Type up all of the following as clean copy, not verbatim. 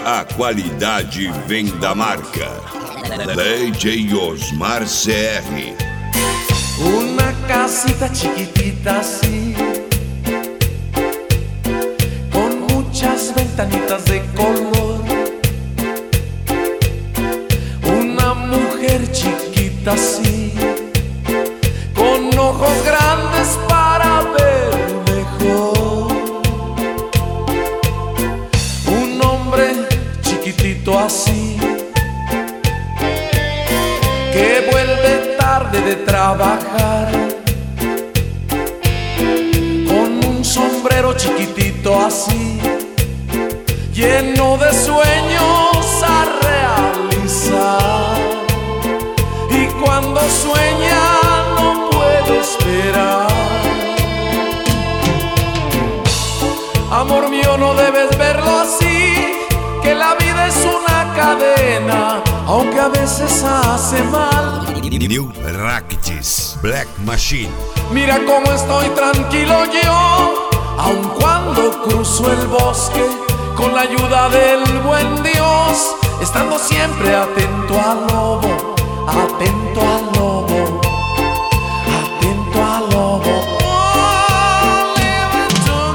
A qualidade vem da marca DJ Osmar CR. Una casita chiquitita así, con muchas ventanitas de color. Una mujer chiquita así, con ojos grandes para ver mejor. Un hombre chiquitito así, que vuelve tarde de trabajar, con un sombrero chiquitito así, lleno de sueños a realizar. Y cuando sueña no puede esperar. Amor mío, no debes verlo así, que la vida es una cadena, aunque a veces hace mal. New Practice Black Machine. Mira cómo estoy tranquilo yo, aun cuando cruzo el bosque, con la ayuda del buen Dios, estando siempre atento al lobo, atento al lobo, atento al lobo. Oh, living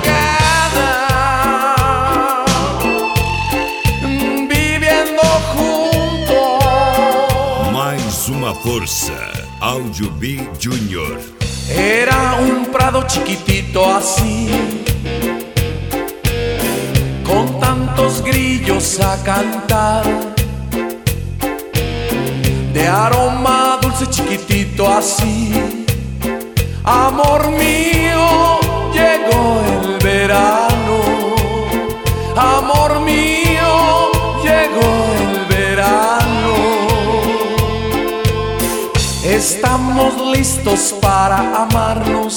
together, viviendo juntos. Mais uma força, Áudio B Junior. Era un prado chiquitito así, con tantos grillos a cantar, de aroma dulce chiquitito así. Amor mío, llegó el verano. Amor mío, llegó el verano. Estamos listos para amarnos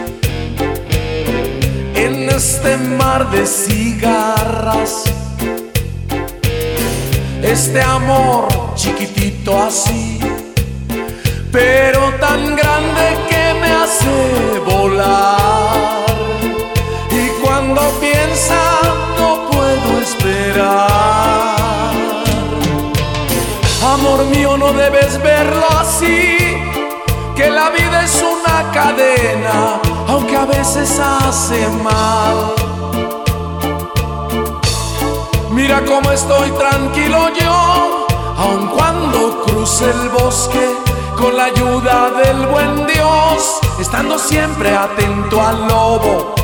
en este mar de cigarras. Este amor chiquitito así, pero tan grande que me hace volar. Y cuando piensa no puedo esperar. Amor mío, no debes verlo así, que la vida es una cadena, aunque a veces hace mal. Mira cómo estoy tranquilo yo, aun cuando cruce el bosque, con la ayuda del buen Dios, estando siempre atento al lobo,